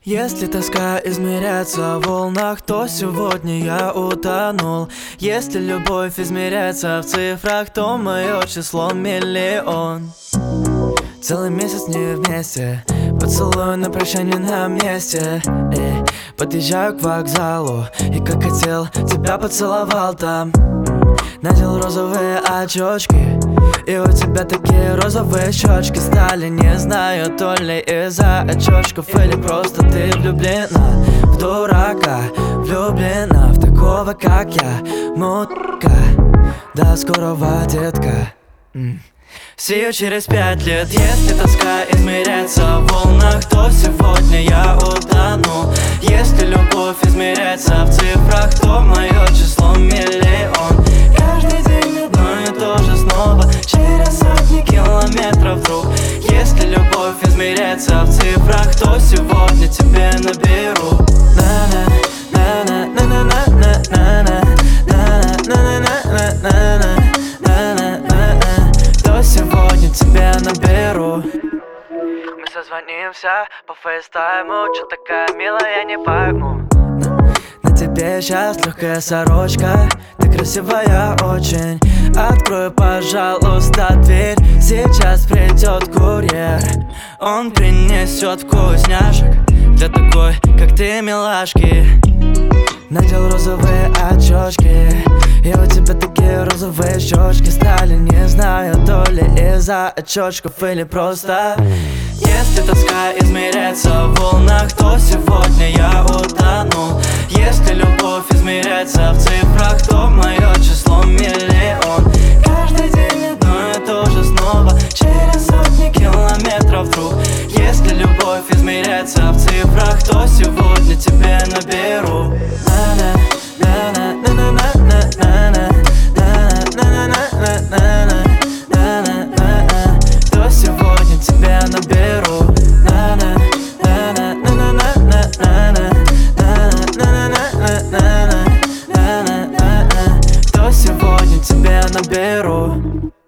Если тоска измеряется в волнах, то сегодня я утонул. Если любовь измеряется в цифрах, то мое число миллион. Целый месяц не вместе, поцелуй на прощание на месте. Подъезжаю к вокзалу и как хотел, тебя поцеловал там. Надел розовые очечки, и у тебя такие розовые щечки стали. Не знаю, то ли из-за очечков или просто ты влюблена в дурака, влюблена в такого, как я, мутка. До скорого, детка. See you через 5 лет. Если тоска измеряется в волнах, то сегодня я утону. Если любовь измеряется в цифрах, то мое число миллион. Каждый день одно и то же снова, через сотни километров, друг. Если любовь измеряется в цифрах, то сегодня тебе наберу. То сегодня тебе наберу. Мы созвонимся по фейстайму. Чё такая милая, я не пойму. На тебе сейчас легкая сорочка, ты красивая очень. Открой, пожалуйста, дверь, сейчас придет курьер. Он принесет вкусняшек для такой, как ты, милашки. Надел розовые очечки, и у тебя такие розовые щечки стали. Не знаю, то ли из-за очечков или просто. Если тоска измеряется в волнах, то сегодня я утону. Если любовь измеряется в цифрах, то мое число миллион. Каждый день одно и то же снова, через сотни километров, друг. Если любовь измеряется в цифрах, то сегодня тебе наберу. То сегодня тебе наберу. То сегодня тебе наберу.